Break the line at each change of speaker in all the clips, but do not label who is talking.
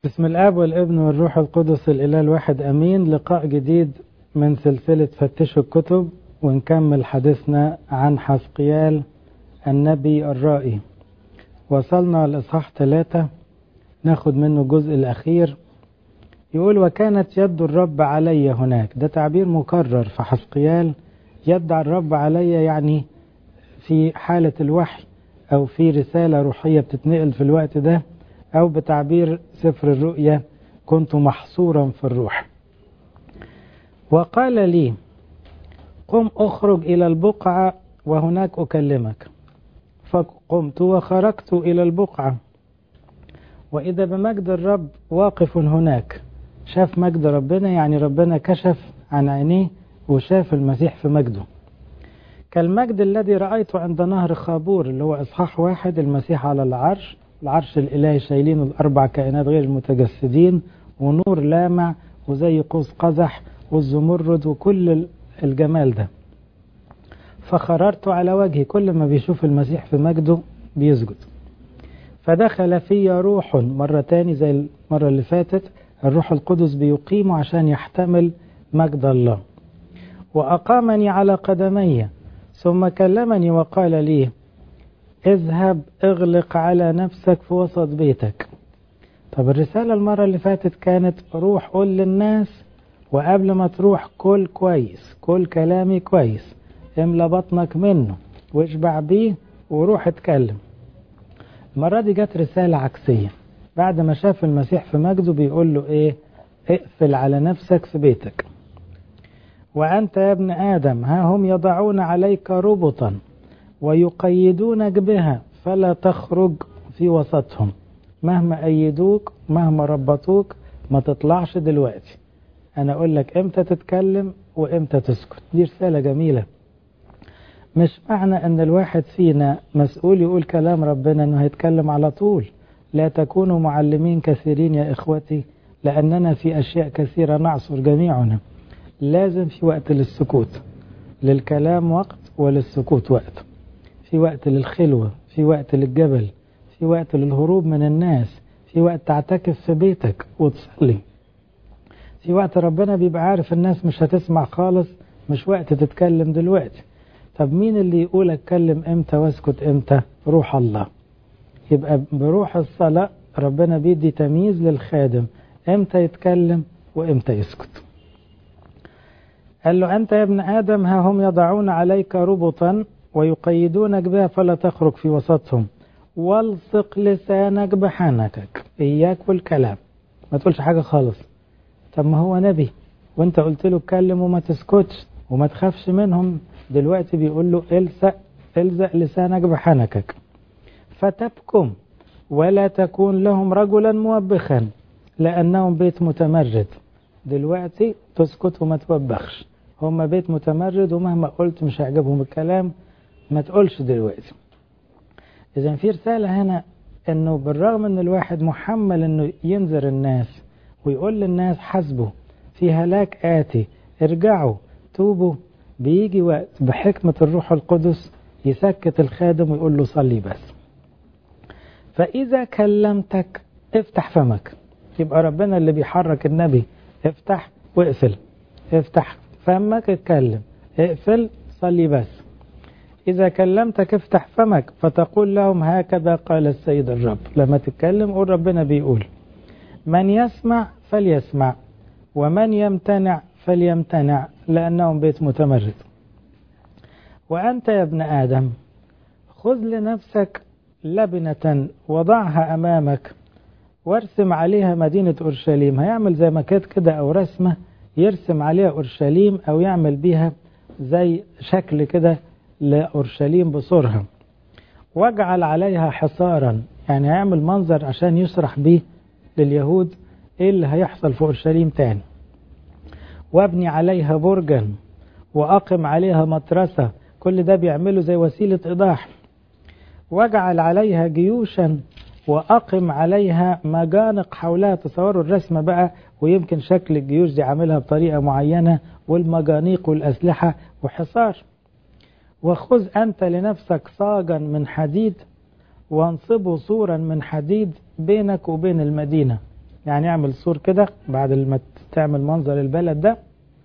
بسم الآب والابن والروح القدس الإله الواحد أمين. لقاء جديد من سلسلة فتشوا الكتب، ونكمل حديثنا عن حزقيال النبي الرائي. وصلنا لإصحاح 3 ناخد منه الجزء الأخير. يقول: وكانت يد الرب علي هناك. ده تعبير مكرر في حزقيال. يد الرب علي يعني في حالة الوحي أو في رسالة روحية بتتنقل في الوقت ده، أو بتعبير سفر الرؤيا كنت محصورا في الروح. وقال لي: قم أخرج إلى البقعة وهناك أكلمك. فقمت وخرجت إلى البقعة، وإذا بمجد الرب واقف هناك. شاف مجد ربنا، يعني ربنا كشف عن عينيه وشاف المسيح في مجده، كالمجد الذي رأيته عند نهر خابور، اللي هو إصحاح 1. المسيح على العرش الإلهي، شايلين الأربع كائنات غير المتجسدين، ونور لامع وزي قوس قزح والزمرد وكل الجمال ده. فخررت على وجهي، كل ما بيشوف المسيح في مجده بيسجد. فدخل في روح، مرة تاني زي المرة اللي فاتت، الروح القدس بيقيمه عشان يحتمل مجد الله. وأقامني على قدمي، ثم كلمني وقال لي: اذهب اغلق على نفسك في وسط بيتك. طب الرسالة المرة اللي فاتت كانت روح قول للناس، وقبل ما تروح كل كويس، كل كلامي كويس، املى بطنك منه واشبع بيه وروح اتكلم. المرة دي جت رسالة عكسية. بعد ما شاف المسيح في مجده بيقول له ايه؟ اقفل على نفسك في بيتك. وأنت يا ابن آدم، ها هم يضعون عليك ربطا ويقيدونك بها، فلا تخرج في وسطهم. مهما أيدوك مهما ربطوك ما تطلعش دلوقتي. أنا أقول لك إمتى تتكلم وإمتى تسكت. دي رسالة جميلة. مش معنى أن الواحد فينا مسؤول يقول كلام ربنا أنه هيتكلم على طول. لا تكونوا معلمين كثيرين يا إخوتي، لأننا في أشياء كثيرة نعصر جميعنا. لازم في وقت للسكوت، للكلام وقت وللسكوت وقت. في وقت للخلوة، في وقت للجبل، في وقت للهروب من الناس، في وقت تعتكف في بيتك وتصلي، في وقت ربنا بيبقى عارف الناس مش هتسمع خالص، مش وقت تتكلم دلوقتي. طب مين اللي يقول اتكلم امتى واسكت امتى؟ روح الله. يبقى بروح الصلاة ربنا بيدي تمييز للخادم امتى يتكلم وامتى يسكت. قال له: أنت يا ابن آدم، ها هم يضعون عليك ربطا ويقيدونك بها، فلا تخرج في وسطهم. والصق لسانك بحنكك. إياك والكلام، ما تقولش حاجة خالص. طب ما هو نبي وانت قلت له اتكلم وما تسكتش وما تخافش منهم. دلوقتي بيقول له الزق لسانك بحنكك. فتبكم ولا تكون لهم رجلا موبخا، لأنهم بيت متمرد. دلوقتي تسكت وما توبخش. هم بيت متمرد، ومهما قلت مش هيعجبهم الكلام. ما تقولش دلوقتي. إذن في رسالة هنا أنه بالرغم أن الواحد محمل أنه ينذر الناس ويقول للناس حسبوا في هلاك آتي، ارجعوا توبوا، بيجي وقت بحكمة الروح القدس يسكت الخادم ويقول له صلي بس. فإذا كلمتك افتح فمك. يبقى ربنا اللي بيحرك النبي. افتح واقفل، افتح فمك اتكلم، اقفل صلي بس. إذا كلمتك افتح فمك فتقول لهم هكذا قال السيد الرب. لما تتكلم قول ربنا بيقول: من يسمع فليسمع ومن يمتنع فليمتنع، لأنهم بيت متمرد. وأنت يا ابن آدم، خذ لنفسك لبنة وضعها أمامك وارسم عليها مدينة أورشليم. هيعمل زي مكات كده أو رسمة يرسم عليها أورشليم، أو يعمل بيها زي شكل كده لأورشليم بصورها. واجعل عليها حصارا، يعني هيعمل منظر عشان يشرح بيه لليهود ايه اللي هيحصل في أورشليم تاني. وابني عليها برجا وأقم عليها مترسة. كل ده بيعمله زي وسيلة إيضاح. واجعل عليها جيوشا وأقم عليها مجانق حولها. تصوروا الرسمة بقى، ويمكن شكل الجيوش دي عاملها بطريقة معينة، والمجانيق والأسلحة وحصار. وخذ أنت لنفسك صاجا من حديد وانصبه سورا من حديد بينك وبين المدينة. يعني اعمل سور كده بعد ما تعمل منظر البلد ده،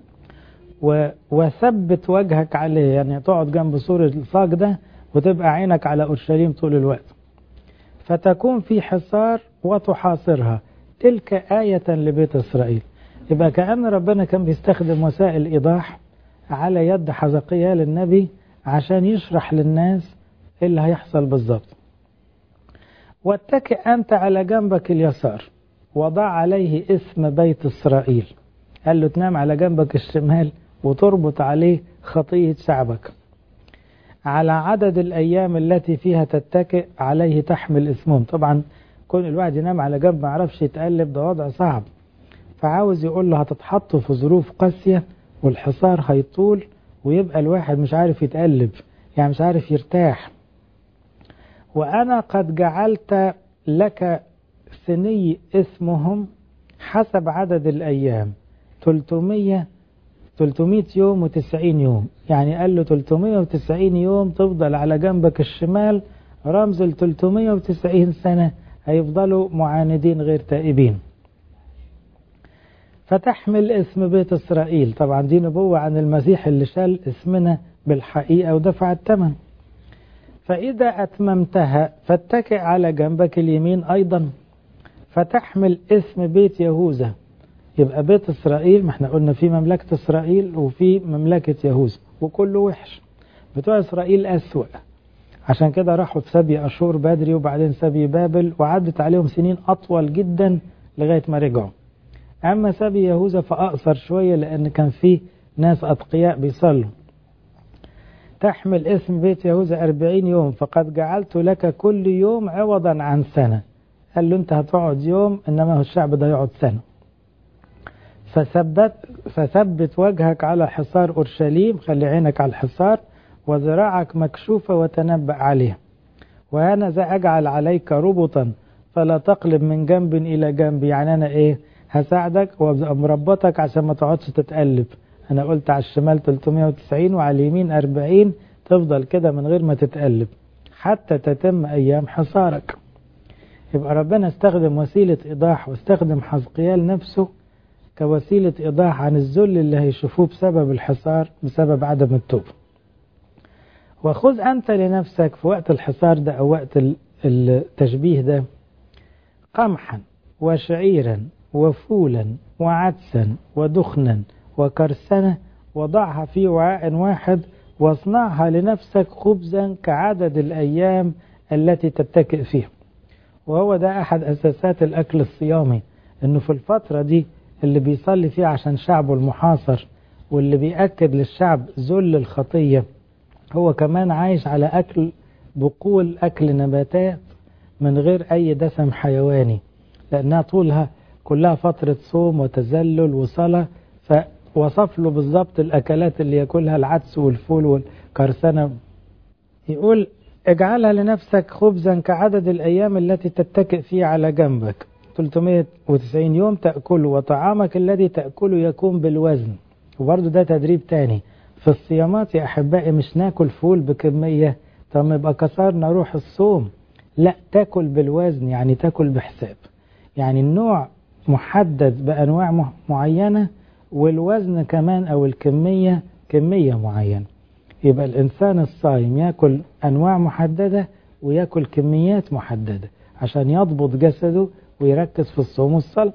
وثبت وجهك عليه، يعني تقعد جنب سور الصاج ده وتبقى عينك على أورشليم طول الوقت، فتكون في حصار وتحاصرها، تلك آية لبيت إسرائيل. يبقى كأن ربنا كان بيستخدم وسائل إيضاح على يد حزقيال النبي عشان يشرح للناس اللي هيحصل بالظبط. واتكئ أنت على جنبك اليسار وضع عليه اسم بيت إسرائيل. قال له تنام على جنبك الشمال وتربط عليه خطية شعبك. على عدد الأيام التي فيها تتكئ عليه تحمل اسمهم. طبعا كون الواحد ينام على جنب ما يعرفش يتقلب ده وضع صعب، فعاوز يقول له هتتحطوا في ظروف قاسية والحصار هيطول ويبقى الواحد مش عارف يتقلب، يعني مش عارف يرتاح. وأنا قد جعلت لك سني اسمهم حسب عدد الأيام 300 يوم و90 يوم، يعني قال له 390 يوم تفضل على جنبك الشمال، رمز ل 390 سنة هيفضلوا معاندين غير تائبين. فتحمل اسم بيت إسرائيل. طبعا دي نبوة عن المسيح اللي شال اسمنا بالحقيقة ودفع الثمن. فإذا أتممتها فاتكئ على جنبك اليمين أيضا، فتحمل اسم بيت يهوذا. يبقى بيت إسرائيل، ما احنا قلنا في مملكة إسرائيل وفي مملكة يهوذا وكله وحش. بتوع إسرائيل أسوأ، عشان كده راحوا في سبي أشور بدري وبعدين سبي بابل، وعدت عليهم سنين أطول جدا لغاية ما رجعوا. أما سبي يهوذا فأقصر شوية لأن كان فيه ناس أتقياء بيصلوا. تحمل اسم بيت يهوذا 40 يوم، فقد جعلت لك كل يوم عوضا عن سنة. قال له أنت هتقعد يوم، إنما هو الشعب ده يقعد سنة. فثبت وجهك على حصار أورشليم، خلي عينك على الحصار، وذراعك مكشوفة وتنبأ عليه. وأنا ذا أجعل عليك ربطا فلا تقلب من جنب إلى جنب. يعني أنا إيه؟ هساعدك ومربطك عشان ما تقعدش تتقلب. أنا قلت على الشمال 390 وعلى اليمين 40، تفضل كده من غير ما تتقلب حتى تتم أيام حصارك. يبقى ربنا استخدم وسيلة إيضاح، واستخدم حزقيال نفسه كوسيلة إيضاح عن الذل اللي هيشوفوه بسبب الحصار، بسبب عدم التوبة. وخذ أنت لنفسك في وقت الحصار ده أو وقت التشبيه ده قمحا وشعيرا وفولا وعدسا ودخنا وكرسنة، وضعها في وعاء واحد، واصنعها لنفسك خبزا كعدد الأيام التي تتكئ فيها. وهو ده أحد أساسات الأكل الصيامي، إنه في الفترة دي اللي بيصلي فيها عشان شعبه المحاصر، واللي بيأكد للشعب ذل الخطية، هو كمان عايش على أكل بقول، أكل نباتات من غير أي دسم حيواني، لأنها طولها كلها فترة صوم وتذلل وصلاة. فوصف له بالضبط الأكلات اللي يأكلها، العدس والفول والكرسنة. يقول اجعلها لنفسك خبزا كعدد الأيام التي تتكئ فيه على جنبك 390 يوم تأكله، وطعامك الذي تأكله يكون بالوزن. وبرضه ده تدريب تاني في الصيامات يا أحبائي، مش ناكل فول بكمية طب يبقى كسرنا روح الصوم، لا، تاكل بالوزن، يعني تاكل بحساب، يعني النوع محدد بأنواع معينة، والوزن كمان أو الكمية كمية معينة. يبقى الإنسان الصايم ياكل أنواع محددة وياكل كميات محددة عشان يضبط جسده ويركز في الصوم والصلاة.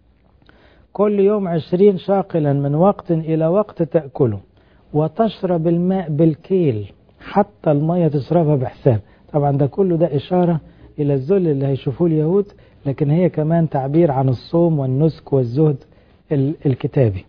كل يوم 20 شاقلا من وقت إلى وقت تأكله، وتشرب الماء بالكيل، حتى المية تشربها بحساب. طبعا ده كله ده إشارة إلى الذل اللي هيشوفوه اليهود، لكن هي كمان تعبير عن الصوم والنسك والزهد الكتابي.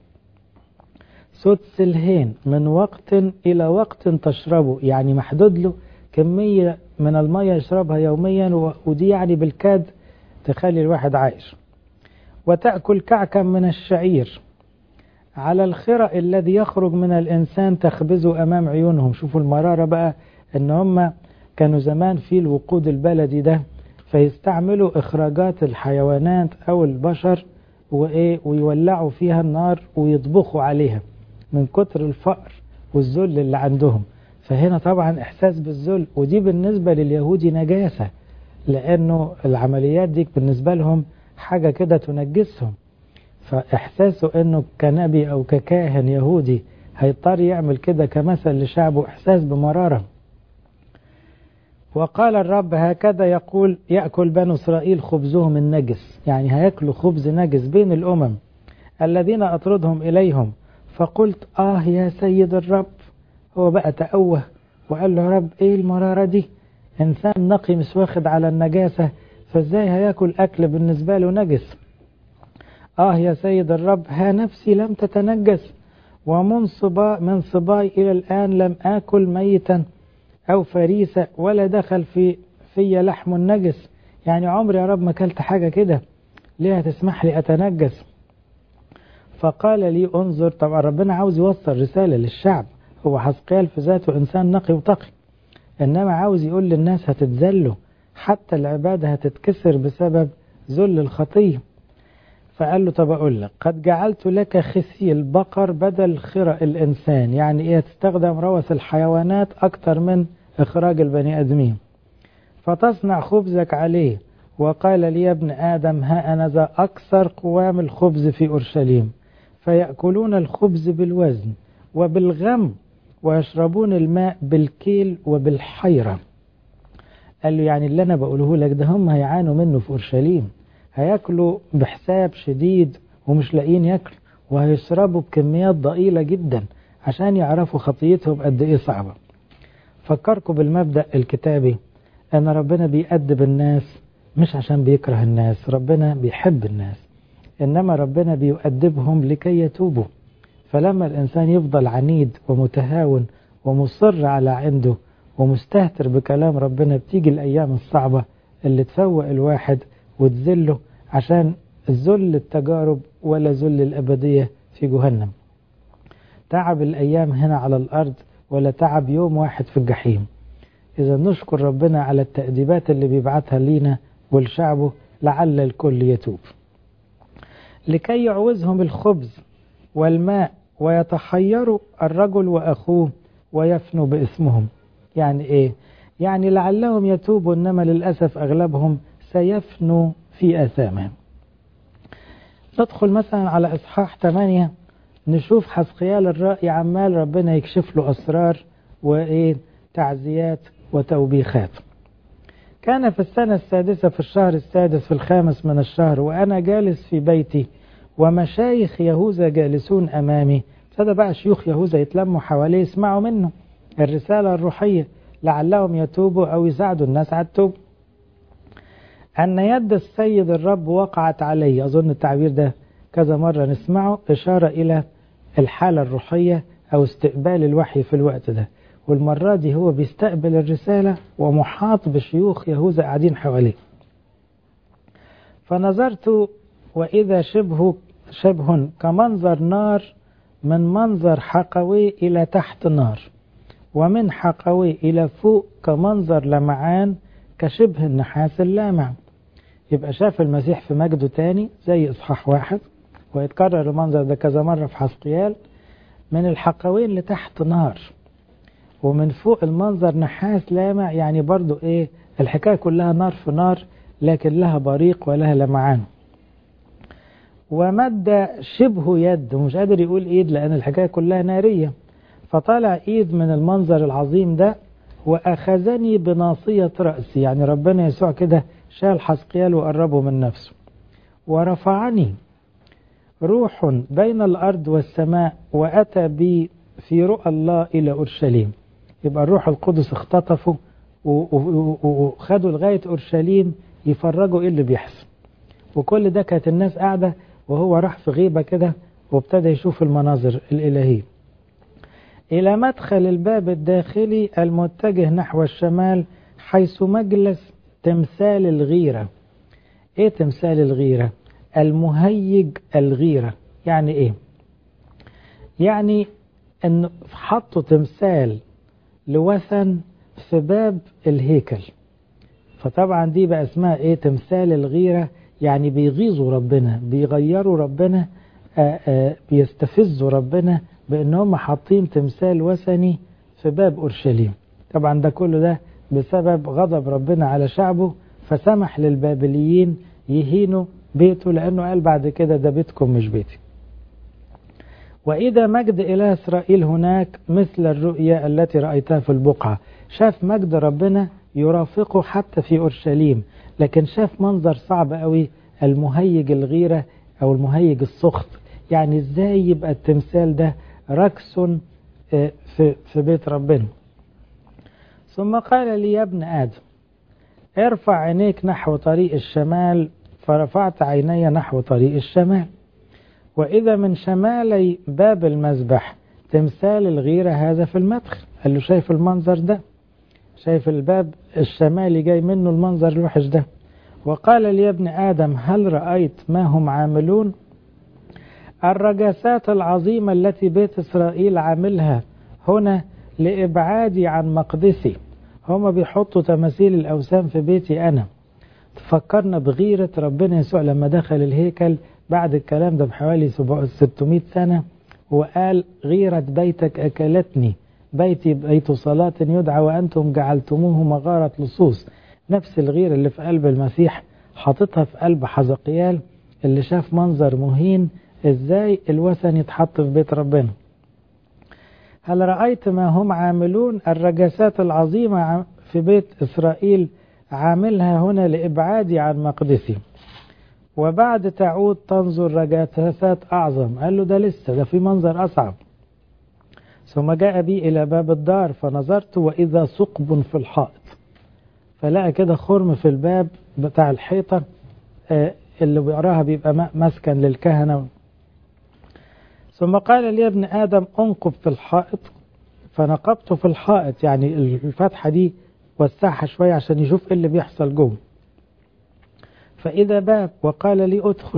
سدس الهين من وقت إلى وقت تشربه، يعني محدود له كمية من المية يشربها يوميا، ودي يعني بالكاد تخلي الواحد عايش. وتأكل كعكا من الشعير على الخرق الذي يخرج من الإنسان تخبزه أمام عيونهم. شوفوا المرارة بقى، إن هم كانوا زمان في الوقود البلدي ده، فيستعملوا إخراجات الحيوانات أو البشر ويولعوا فيها النار ويطبخوا عليها من كتر الفقر والذل اللي عندهم. فهنا طبعا إحساس بالذل، ودي بالنسبة لليهودي نجاسة، لأنه العمليات دي بالنسبة لهم حاجة كده تنجسهم. فإحساسه أنه كنبي أو ككاهن يهودي هيضطر يعمل كده كمثل لشعبه، إحساس بمرارة. وقال الرب هكذا يأكل بنو إسرائيل خبزهم النجس، يعني هيأكلوا خبز نجس بين الأمم الذين أطردهم إليهم. فقلت يا سيد الرب. هو بقى تأوه وقال له يا رب إيه المرارة دي؟ إنسان نقي مش واخد على النجاسة، فإزاي هيأكل أكل بالنسبة له نجس؟ يا سيد الرب، ها نفسي لم تتنجس، ومن صباي إلى الآن لم آكل ميتا أو فريسة ولا دخل في لحم نجس. يعني عمري يا رب ما أكلت حاجة كده، ليه تسمح لي أتنجس؟ فقال لي انظر. طبعا ربنا عاوز يوصل رسالة للشعب، هو حزقيال في ذاته إنسان نقي وتقي، إنما عاوز يقول للناس هتتذلوا، حتى العبادة هتتكسر بسبب ذل الخطية. فقال له طب أقول لك، قد جعلت لك خسي البقر بدل خرق الإنسان. يعني إيه؟ تستخدم روث الحيوانات أكتر من إخراج البني آدمين. فتصنع خبزك عليه. وقال لي يا ابن آدم، ها أنا ذا أكثر قوام الخبز في أورشليم، فيأكلون الخبز بالوزن وبالغم، ويشربون الماء بالكيل وبالحيرة. قال له يعني اللي أنا بقوله لك ده هم هيعانوا منه في أورشليم، هياكلوا بحساب شديد ومش لاقيين ياكلوا، وهيشربوا بكميات ضئيلة جدا عشان يعرفوا خطيتهم قد ايه صعبة. فكركم بالمبدأ الكتابي ان ربنا بيأدب الناس مش عشان بيكره الناس، ربنا بيحب الناس، انما ربنا بيؤدبهم لكي يتوبوا. فلما الانسان يفضل عنيد ومتهاون ومصر على عنده ومستهتر بكلام ربنا، بتيجي الايام الصعبة اللي تفوق الواحد وتذله، عشان ذل التجارب ولا ذل الأبدية في جهنم. تعب الأيام هنا على الأرض ولا تعب يوم واحد في الجحيم. إذا نشكر ربنا على التأديبات اللي بيبعتها لينا ولشعبه لعل الكل يتوب. لكي يعوزهم الخبز والماء ويتحيروا الرجل وأخوه ويفنوا باسمهم. يعني إيه؟ يعني لعلهم يتوبوا، إنما للأسف أغلبهم سيفنوا في آثامهم. ندخل مثلا على إصحاح 8، نشوف حزقيال الرائي عمال ربنا يكشف له أسرار تعزيات وتوبيخات. كان في السنة 6 في الشهر 6 في 5 من الشهر، وأنا جالس في بيتي ومشايخ يهوذا جالسون أمامي. ابتدى بقى شيوخ يهوذا يتلموا حواليه يسمعوا منه الرسالة الروحية لعلهم يتوبوا أو يساعدوا الناس على التوب. أن يد السيد الرب وقعت علي. أظن التعبير ده كذا مرة نسمعه، إشارة إلى الحالة الروحية أو استقبال الوحي في الوقت ده، والمرة دي هو بيستقبل الرسالة ومحاط بشيوخ يهوذا قاعدين حواليه. فنظرت وإذا شبه كمنظر نار، من منظر حقوي إلى تحت نار، ومن حقوي إلى فوق كمنظر لمعان كشبه النحاس اللامع. يبقى شاف المسيح في مجده تاني زي إصحاح 1، ويتكرر المنظر ده كذا مرة في حزقيال. من الحقوين لتحت نار، ومن فوق المنظر نحاس لامع. يعني برضو الحكاية كلها نار في نار، لكن لها بريق ولها لمعان. ومد شبه يد، ومش قادر يقول ايد لأن الحكاية كلها نارية. فطلع ايد من المنظر العظيم ده وأخذني بناصية رأسي. يعني ربنا يسوع كده شال حزقيال وقربه من نفسه، ورفعني روح بين الأرض والسماء، وأتى بي في رؤى الله إلى أورشليم. يبقى الروح القدس اختطفوا وخدوا لغاية أورشليم يفرجوا إيه اللي بيحصل. وكل ده كانت الناس قاعدة، وهو راح في غيبة كده وابتدى يشوف المناظر الإلهية. إلى مدخل الباب الداخلي المتجه نحو الشمال، حيث مجلس تمثال الغيرة. إيه تمثال الغيرة؟ المهيج الغيرة. يعني إيه؟ يعني أن حطوا تمثال لوثن في باب الهيكل. فطبعا دي بقى اسمها إيه؟ تمثال الغيرة. يعني بيغيظوا ربنا، بيغيروا ربنا، بيستفزوا ربنا بأنهم حاطين تمثال وثني في باب أورشليم. طبعا ده كله ده بسبب غضب ربنا على شعبه، فسمح للبابليين يهينوا بيته، لأنه قال بعد كده ده بيتكم مش بيتي. وإذا مجد إله إسرائيل هناك مثل الرؤيا التي رأيتها في البقعة. شاف مجد ربنا يرافقه حتى في أورشليم، لكن شاف منظر صعب قوي، المهيج الغيرة أو المهيج السخط. يعني إزاي يبقى التمثال ده ركس في بيت ربنا. ثم قال لي يا ابن آدم ارفع عينيك نحو طريق الشمال، فرفعت عيني نحو طريق الشمال، وإذا من شمالي باب المذبح تمثال الغيرة هذا في المدخل. قال له شايف المنظر ده؟ شايف الباب الشمالي جاي منه المنظر الوحش ده. وقال لي يا ابن آدم هل رأيت ما هم عاملون؟ الرجاسات العظيمة التي بيت إسرائيل عاملها هنا لإبعادي عن مقدسي. هما بيحطوا تماثيل الأوثان في بيتي أنا. تفكرنا بغيرة ربنا يسوع لما دخل الهيكل بعد الكلام ده بحوالي 600 سنة، وقال غيرة بيتك أكلتني، بيتي بيت صلاة يدعى وأنتم جعلتموه مغارة لصوص. نفس الغيرة اللي في قلب المسيح حاططها في قلب حزقيال اللي شاف منظر مهين، ازاي الوثن يتحط في بيت ربنا. هل رأيت ما هم عاملون؟ الرجاسات العظيمة في بيت إسرائيل عاملها هنا لإبعادي عن مقدسي، وبعد تعود تنظر رجاسات أعظم. قال له ده لسه، ده في منظر أصعب. ثم جاء بي إلى باب الدار فنظرت وإذا ثقب في الحائط. فلقى كده خرم في الباب بتاع الحيطة اللي بيقراها بيبقى مسكن للكهنة. ثم قال لي يا ابن آدم انقب في الحائط، فنقبت في الحائط، يعني الفتحة دي وسعها شوية عشان يشوف ايه اللي بيحصل جوه. فإذا باب وقال لي ادخل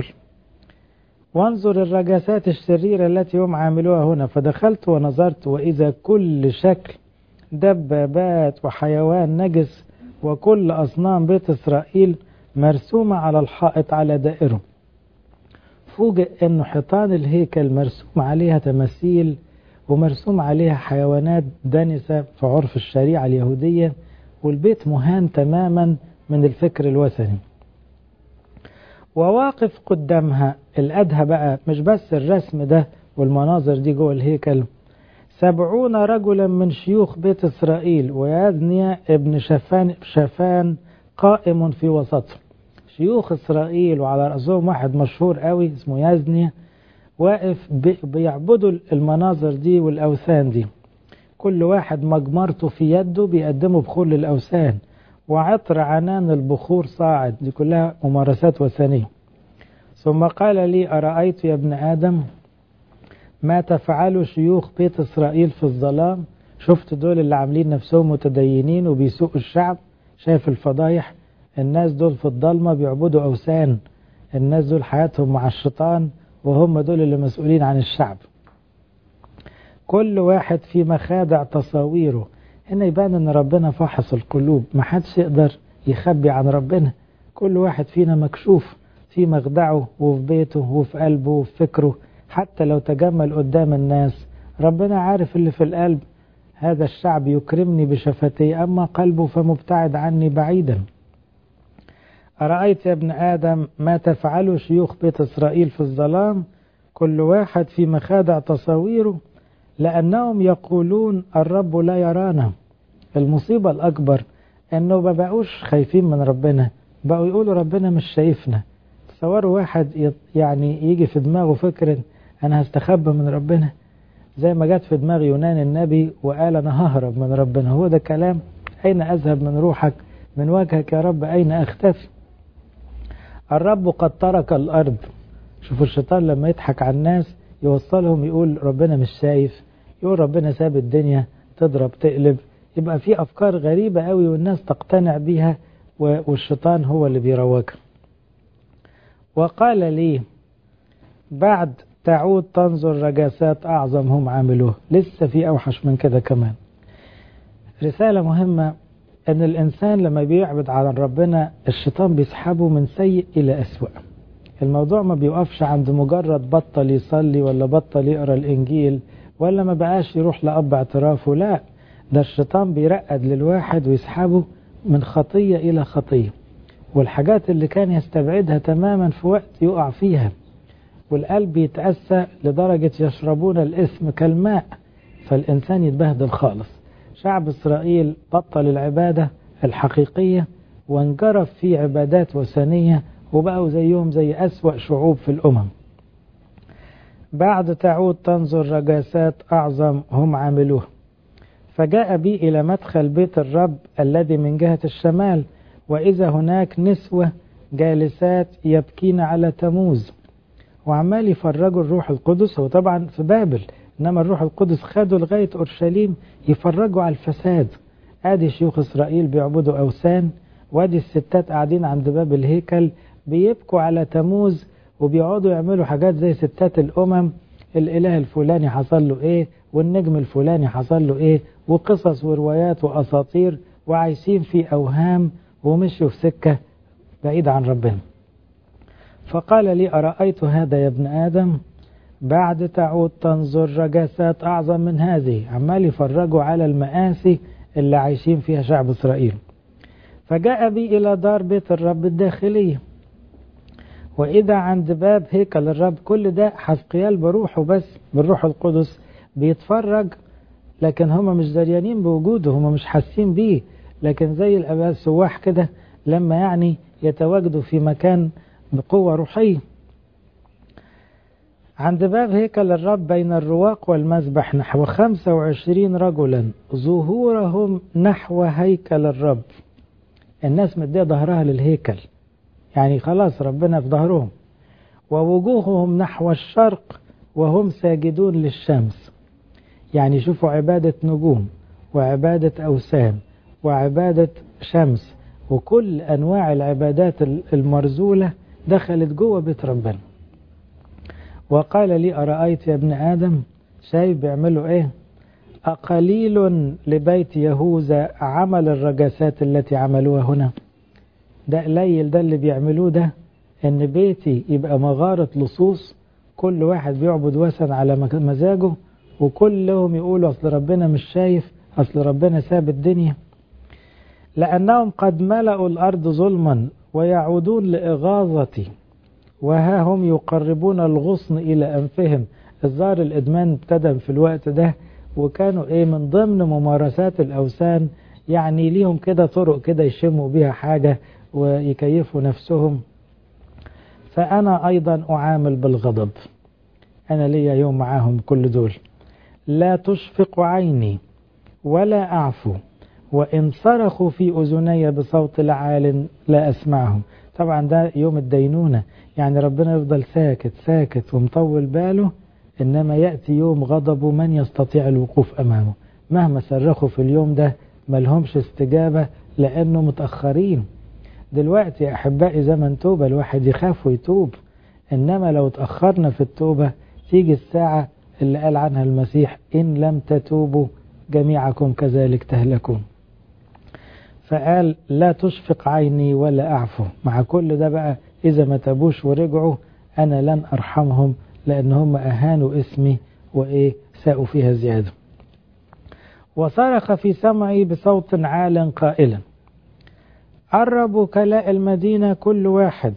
وانظر الرجاسات الشريرة التي هم عاملوها هنا. فدخلت ونظرت وإذا كل شكل دبابات وحيوان نجس وكل أصنام بيت إسرائيل مرسومة على الحائط على دائره. فوجئ أنه حيطان الهيكل مرسوم عليها تماثيل ومرسوم عليها حيوانات دنسة في عرف الشريعة اليهودية، والبيت مهان تماما من الفكر الوثني. وواقف قدامها الأدهى بقى، مش بس الرسم ده والمناظر دي جوه الهيكل، 70 رجلا من شيوخ بيت إسرائيل ويزنيا ابن شافان قائم في وسطهم. شيوخ إسرائيل وعلى رأسهم واحد مشهور قوي اسمه يزنيا، واقف بيعبدوا المناظر دي والأوثان دي. كل واحد مجمرته في يده بيقدمه بخور للأوثان، وعطر عنان البخور صاعد. دي كلها ممارسات وثنية. ثم قال لي أرأيت يا ابن آدم ما تفعل شيوخ بيت إسرائيل في الظلام؟ شفت دول اللي عاملين نفسهم متدينين وبيسوقوا الشعب؟ شايف الفضايح؟ الناس دول في الضلمة بيعبدوا أوثان، الناس دول حياتهم مع الشيطان، وهم دول اللي مسؤولين عن الشعب. كل واحد في مخادع تصاويره. هنا يبان ان ربنا فاحص القلوب، ما حدش يقدر يخبي عن ربنا. كل واحد فينا مكشوف في مخدعه وفي بيته وفي قلبه وفي فكره. حتى لو تجمل قدام الناس ربنا عارف اللي في القلب. هذا الشعب يكرمني بشفتيه أما قلبه فمبتعد عني بعيدا. أرأيت يا ابن آدم ما تفعل شيوخ بيت إسرائيل في الظلام؟ كل واحد في مخادع تصاويره، لأنهم يقولون الرب لا يرانا. المصيبة الأكبر أنه ما بقوش خايفين من ربنا، بقوا يقولوا ربنا مش شايفنا. تصوروا واحد يعني يجي في دماغه فكرة أنا هستخبى من ربنا، زي ما جات في دماغ يونان النبي وقال أنا ههرب من ربنا. هو ده كلام؟ أين أذهب من روحك؟ من وجهك يا رب أين أختفي؟ الرب قد ترك الأرض. شوفوا الشيطان لما يضحك على الناس يوصلهم يقول ربنا مش شايف، يقول ربنا ساب الدنيا تضرب تقلب. يبقى في أفكار غريبة قوي والناس تقتنع بيها، والشيطان هو اللي بيروجها. وقال لي بعد تعود تنظر رجاسات أعظم هم عاملوه. لسه في أوحش من كده كمان. رسالة مهمة أن الإنسان لما بيعبد على ربنا الشيطان بيسحبه من سيء إلى أسوأ. الموضوع ما بيوقفش عند مجرد بطل يصلي ولا بطل يقرأ الإنجيل ولا ما بقاش يروح لأب اعترافه. لا، ده الشيطان بيرقد للواحد ويسحبه من خطية إلى خطية. والحاجات اللي كان يستبعدها تماما في وقت يقع فيها، والقلب يتأسى لدرجة يشربون الإثم كالماء، فالإنسان يتبهدل خالص. شعب إسرائيل بطل العبادة الحقيقية وانجرف في عبادات وثنية، وبقوا زيهم زي أسوأ شعوب في الأمم. بعد تعود تنظر رجاسات أعظم هم عاملوه. فجاء بي إلى مدخل بيت الرب الذي من جهة الشمال، وإذا هناك نسوة جالسات يبكين على تموز. وعمال يفرجوا الروح القدس، هو طبعا في بابل، إنما الروح القدس خدوا لغاية أورشليم يفرجوا على الفساد. آدي شيوخ إسرائيل بيعبدوا أوثان، وادي الستات قاعدين عند باب الهيكل بيبكوا على تموز، وبيقعدوا يعملوا حاجات زي ستات الأمم، الإله الفلاني حصل له إيه، والنجم الفلاني حصل له إيه، وقصص وروايات وأساطير، وعايشين في أوهام ومشوا في سكة بعيد عن ربنا. فقال لي أرأيت هذا يا ابن آدم؟ بعد تعود تنظر رجاسات أعظم من هذه. عمال يفرجوا على المآسي اللي عايشين فيها شعب إسرائيل. فجاء بي إلى دار بيت الرب الداخلية، وإذا عند باب هيكل الرب. كل ده حزقيال بروحه بس، بالروح القدس بيتفرج، لكن هم مش دريانين بوجوده، هم مش حاسين بيه. لكن زي الآباء السواح كده لما يعني يتواجدوا في مكان بقوة روحية. عند باب هيكل الرب بين الرواق والمذبح نحو 25 رجلا ظهورهم نحو هيكل الرب. الناس مديه ظهرها للهيكل، يعني خلاص ربنا في ظهرهم. ووجوههم نحو الشرق وهم ساجدون للشمس. يعني شوفوا عبادة نجوم وعبادة أوثان وعبادة شمس، وكل أنواع العبادات المرزولة دخلت جوه بيت ربنا. وقال لي أرأيت يا ابن آدم؟ شايف بيعملوا إيه؟ أقليل لبيت يهوذا عمل الرجاسات التي عملوها هنا؟ ده قليل ده اللي بيعملوه ده، إن بيتي يبقى مغارة لصوص، كل واحد بيعبد وثن على مزاجه، وكلهم يقولوا أصل ربنا مش شايف، أصل ربنا ساب الدنيا. لأنهم قد ملأوا الأرض ظلما ويعودون لإغاظتي، وها هم يقربون الغصن إلى أنفهم. الظاهر الإدمان ابتدى في الوقت ده، وكانوا من ضمن ممارسات الأوثان، يعني ليهم كده طرق كده يشموا بيها حاجة ويكيفوا نفسهم. فأنا أيضا أعامل بالغضب، أنا لي يوم معاهم كل دول. لا تشفق عيني ولا أعفو، وإن صرخوا في أذني بصوت العال لا أسمعهم. طبعا ده يوم الدينونة، يعني ربنا يفضل ساكت ساكت ومطول باله، إنما يأتي يوم غضبه من يستطيع الوقوف أمامه. مهما صرخوا في اليوم ده ملهمش استجابة، لأنه متأخرين. دلوقتي يا أحبائي زمن توبة، الواحد يخاف ويتوب، إنما لو تأخرنا في التوبة تيجي الساعة اللي قال عنها المسيح إن لم تتوبوا جميعكم كذلك تهلكون. فقال لا تشفق عيني ولا أعفو. مع كل ده بقى إذا ما تابوش ورجعوا أنا لن أرحمهم، لأن هم أهانوا اسمي ساءوا فيها زيادة. وصرخ في سمعي بصوت عال قائلا قرب وكلاء المدينة كل واحد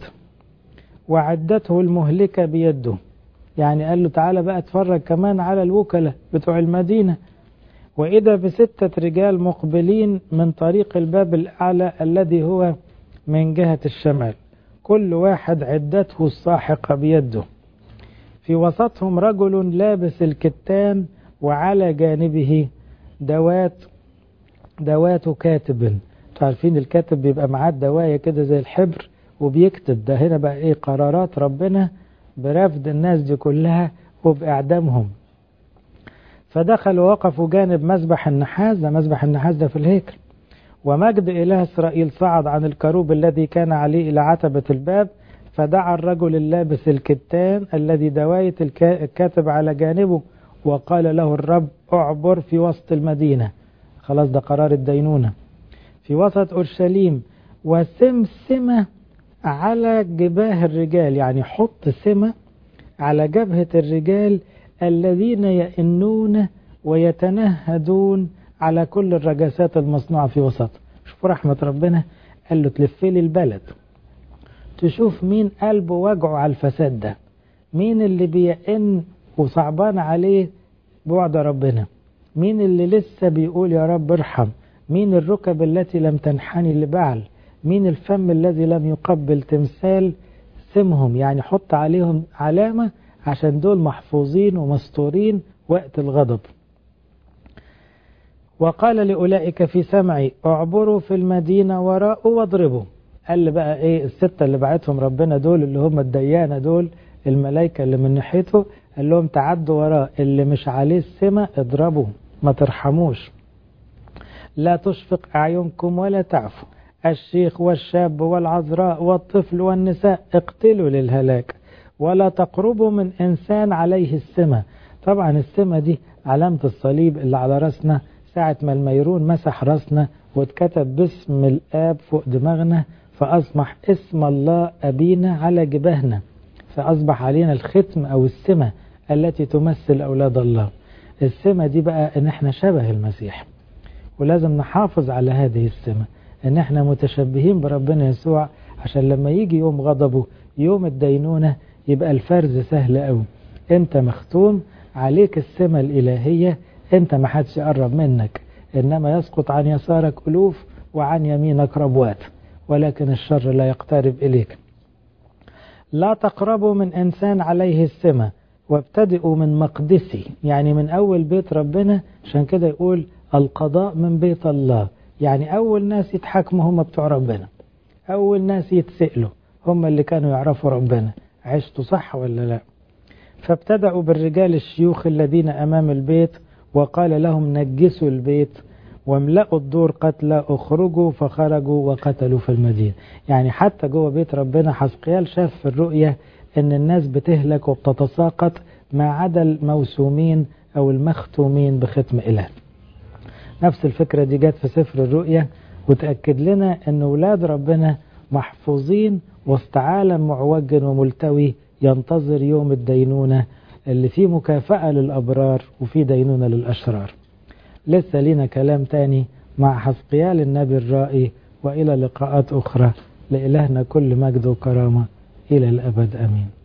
وعدته المهلكة بيده. يعني قال له تعالى بقى اتفرج كمان على الوكلاء بتوع المدينة. وإذا ب6 رجال مقبلين من طريق الباب الأعلى الذي هو من جهة الشمال، كل واحد عدته الساحقة بيده. في وسطهم رجل لابس الكتان وعلى جانبه دوات كاتب. عارفين الكاتب بيبقى معاه دواية كده زي الحبر وبيكتب. ده هنا بقى قرارات ربنا برفض الناس دي كلها وبإعدامهم. فدخل ووقفوا جانب مذبح النحاس، ده مذبح النحاس ده في الهيكل. ومجد إله إسرائيل صعد عن الكروب الذي كان عليه إلى عتبة الباب، فدعا الرجل اللابس الكتان الذي دواية الكاتب على جانبه، وقال له الرب اعبر في وسط المدينة. خلاص ده قرار الدينونة. في وسط أورشليم وسمسمة على جباه الرجال، يعني حط سمة على جبهة الرجال الذين يئنون ويتنهدون على كل الرجاسات المصنوعة في وسط. شوفوا رحمة ربنا، قال له تلف لي البلد تشوف مين قلبه وجعه على الفساد ده، مين اللي بيئن وصعبان عليه بعد ربنا، مين اللي لسه بيقول يا رب ارحم، مين الركب التي لم تنحني لبعل، مين الفم الذي لم يقبل تمثال. سمهم يعني حط عليهم علامة عشان دول محفوظين ومستورين وقت الغضب. وقال لأولئك في سمعي اعبروا في المدينة وراء واضربوا. قال لي بقى ايه الستة اللي بعتهم ربنا دول اللي هم الديانة دول الملائكة اللي من ناحيته، قال لهم تعدوا وراء اللي مش عليه السمة اضربوا ما ترحموش. لا تشفق أعينكم ولا تعفوا، الشيخ والشاب والعذراء والطفل والنساء اقتلوا للهلاك، ولا تقربوا من إنسان عليه السمة. طبعا السمة دي علامة الصليب اللي على رأسنا ساعة ما الميرون مسح رأسنا واتكتب باسم الآب فوق دماغنا، فأصبح اسم الله أبينا على جبهنا، فأصبح علينا الختم أو السمة التي تمثل أولاد الله. السمة دي بقى إن احنا شبه المسيح، ولازم نحافظ على هذه السمة إن احنا متشبهين بربنا يسوع، عشان لما يجي يوم غضبه يوم الدينونة يبقى الفرز سهل قوي. انت مختوم عليك السمة الإلهية، انت ما حدش يقرب منك، إنما يسقط عن يسارك ألوف وعن يمينك ربوات، ولكن الشر لا يقترب إليك. لا تقربوا من إنسان عليه السمة وابتدئوا من مقدسي، يعني من أول بيت ربنا. عشان كده يقول القضاء من بيت الله، يعني أول ناس يتحكموا هم بتوع ربنا، أول ناس يتسألوا هم اللي كانوا يعرفوا ربنا عشتوا صح ولا لا. فابتدأوا بالرجال الشيوخ الذين أمام البيت وقال لهم نجسوا البيت واملأوا الدور قتلى، اخرجوا فخرجوا وقتلوا في المدينة. يعني حتى جوه بيت ربنا حزقيال شاف في الرؤية ان الناس بتهلك وبتتساقط ما عدا الموسومين او المختومين بختم إله. نفس الفكرة دي جت في سفر الرؤية وتأكد لنا ان اولاد ربنا محفوظين وسط عالم معوج وملتوي ينتظر يوم الدينونة اللي فيه مكافأة للأبرار وفيه دينونة للأشرار. لسه لينا كلام تاني مع حزقيال النبي الرائي، وإلى لقاءات أخرى. لإلهنا كل مجد وكرامة إلى الأبد آمين.